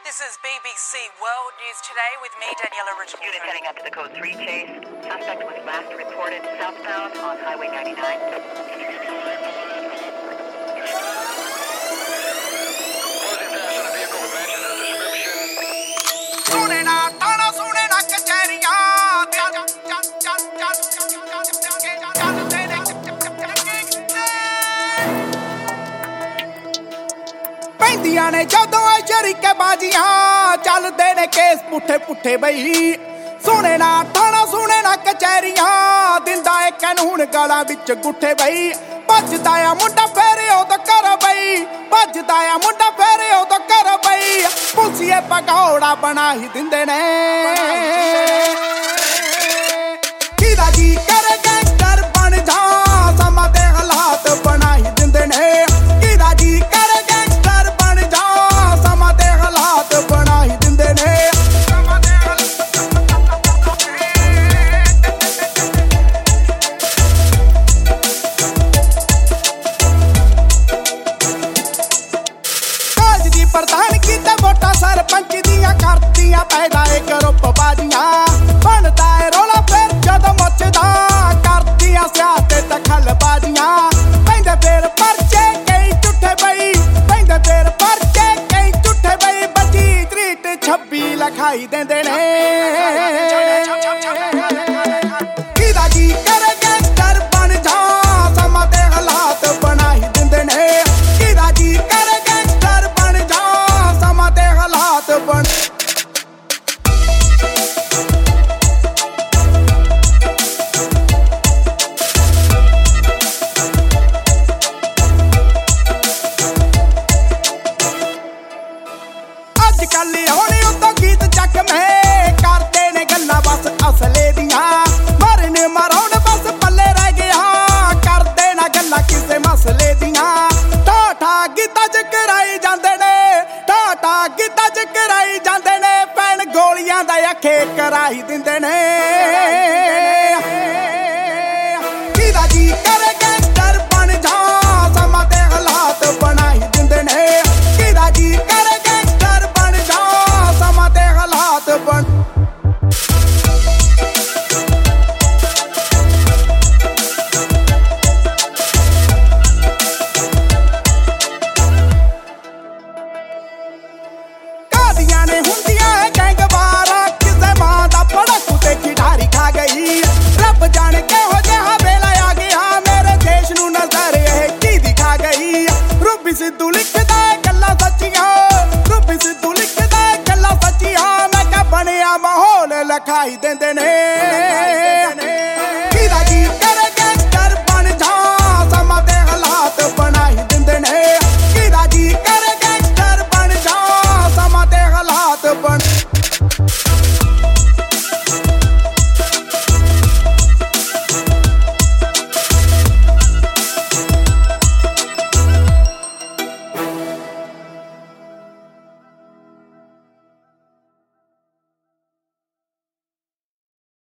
This is BBC World News Today with me, Daniela Richardson. Unit heading up to the code 3 chase. Suspect was last reported southbound on Highway 99. ਪੈਂਦੀਆਂ ਨੇ ਜਦੋਂ ਸ਼ਰੀਕੇ ਬਾਜੀਆਂ ਚੱਲਦੇ ਨੇ case ਪੁੱਠੇ ਪੁੱਠੇ ਬਈ ਸੁਣੇ ਨਾ ਥਾਣਾ ਸੁਣੇ ਨਾ ਕਚਹਿਰੀਆਂ ਦਿੰਦਾ ਏ ਕਾਨੂੰਨ ਗਾਲਾਂ ਵਿੱਚ ਗੁੱਠੇ ਬਈ ਭੱਜਦਾ ਆ ਮੁੰਡਾ ਫੇਰ ਉਹਦਾ ਕਰ ਬਈ ਭੱਜਦਾ ਆ ਮੁੰਡਾ ਫੇਰ ਉਹਦਾ ਕਰ ਬਈ ਪੁਲਸੀਏ ਪਕੌੜਾ ਬਣਾ ਹੀ ਦਿੰਦੇ ਨੇ ਕਿਹਦਾ ਜੀ ਕਰੇ ਗੈਂਗਸਟਰ ਬਣ ਜਾ ਸਮਾਂ ਦੇ ਹਾਲਾਤ ਬਣਾ ਹੀ ਦਿੰਦੇ ਨੇ ਕਿਹਦਾ ਜੀ ਕਰੇ ਗੈਂਗਸਟਰ ਬਣ ਜਾ ਸਮਾਂ ਦੇ ਹਾਲਾਤ ਬਣਾ ਹੀ ਦਿੰਦੇ ਨੇ ਕਾਜ ਦੀ ਪ੍ਰਧਾਨਗੀ ਤੇ ਵੋਟਾਂ ਸਰਪੰਚ ਦੀਆਂ ਕਰਦੀਆਂ ਪੈਦਾ ਏ ਗਰੁੱਪ ਬਾਜ਼ੀਆਂ ਬਣਦਾ ਏ ਰੌਲਾ ਫਿਰ ਜਦੋਂ ਮੱਚਦਾ ਕਰਦੀਆਂ ਸਿਆਸਤ ਦਖਲ ਬਾਜ਼ੀਆਂ ਪੈਂਦੇ ਫੇਰ ਪਰਚੇ ਕਈ ਝੂਠੇ ਬਈ ਪੈਂਦੇ ਫੇਰ ਪਰਚੇ ਕਈ ਝੂਠੇ ਬਈ ਬੱਚੀ ਤਰੀਟ 26 ਲਿਖਾਈ ਦਿੰਦੇ ਨੇ ਕਿਹਦਾ ਜੀ ਕਰੇ ਗੈਂਗਸਟਰ ਬਣ ਜਾ ਸਮਾਂ ਦੇ ਹਾਲਾਤ ਬਣਾ ਹੀ ਦਿੰਦੇ ਨੇ ਕਿਹਦਾ ਜੀ ਕਰੇ ਗੈਂਗਸਟਰ ਬਣ ਜਾ ਸਮਾਂ ਦੇ ਹਾਲਾਤ ਬਣ ਅੱਜ ਕੱਲ ਹੋਣੀ ਉਤੋਂ ਗੀਤ ਚੱਕ ਮੈਂ ਕਰਦੇ ਨੇ ਗੱਲਾਂ ਬਸ ਅਸਲੇ ਦੀਆਂ ਮਰਨ ਮਰਾਉਣ ਬਸ ਪੱਲੇ ਰਹਿ ਗਿਆ ਕਰਦੇ ਨਾ ਗੱਲਾਂ ਕਿਸੇ ਮਸਲੇ ਦੀਆਂ ਠਾਠਾ ਗੀਤਾਂ ਚ ਕਰਾਈ ਜਾਂਦੇ ਨੇ ਠਾਠਾ ਗੀਤਾਂ ਚ ਕਰਾਈ ਜਾਂਦੇ ਨੇ ਪੈਣ ਗੋਲੀਆਂ ਦਾ ਅੱਖੇ ਕਰਾਈ ਦਿੰਦੇ ਨੇ ਕਿਹਦਾ ਜੀ ਕਰੇ ਗੈਂਗਸਟਰ ਬਣ ਜਾ ਸਮਾਂ ਦੇ ਹਾਲਾਤ ਬਣਾ ਹੀ ਦਿੰਦੇ ਨੇ ਕਿਹਦਾ ਜੀ ਕਰੇ ਗੈਂਗਸਟਰ ਬਣ ਜਾ ਸਮਾਂ ਦੇ ਹਾਲਾਤ ਬਣ ਕਾਦੀਆਂ ਨੇ ਹੁੰਦੀਆਂ ਹੈ ਗੈਂਗਵਾਰਾਂ ਕਿਸੇ ਮਾਂ ਦਾ ਪੜਕੂ ਤੇ ਖਿਡਾਰੀ ਖਾ ਗਈ ਰੱਬ ਜਾਣੇ ਕਿਹੋ ਜਿਹਾ ਵੇਲਾ ਆ ਗਿਆ ਮੇਰੇ ਦੇਸ਼ ਨੂੰ ਨਜ਼ਰ ਇਹ ਕੀ ਦਿਖਾ ਗਈ ਰੂਬੀ ਸਿੱਧੂ ਲਿਖਦਾ ਹੈ ਗੱਲਾਂ ਸੱਚੀਆਂ ਰੂਬੀ ਸਿੱਧੂ ਲਿਖਦਾ ਹੈ ਗੱਲਾਂ ਸੱਚੀਆਂ ਮੈਂ ਕਿਹਾ ਬਣਿਆ ਮਾਹੌਲ ਲਿਖਾਈ ਦਿੰਦੇ ਨੇ